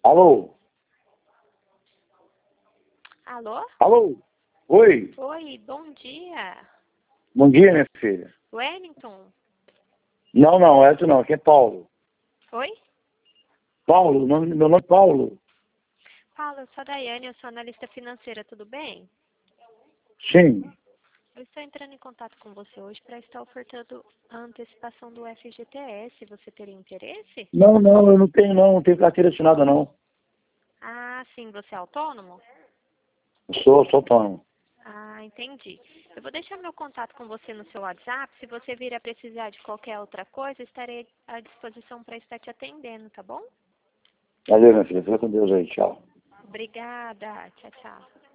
Alô? Alô? Alô? Oi? Oi, bom dia. Bom dia, minha filha. Wellington? Não, essa não, aqui é Paulo. Oi? Paulo, meu nome é Paulo. Paulo, eu sou a Daiane, eu sou analista financeira, tudo bem? Sim. Eu estou entrando em contato com você hoje para estar ofertando a antecipação do FGTS. Você teria interesse? Não, eu não tenho carteira assinada não. Ah, sim, você é autônomo? Sou autônomo. Ah, entendi. Eu vou deixar meu contato com você no seu WhatsApp. Se você vir a precisar de qualquer outra coisa, estarei à disposição para estar te atendendo, tá bom? Valeu, minha filha. Fica com Deus aí. Tchau. Obrigada. Tchau, tchau.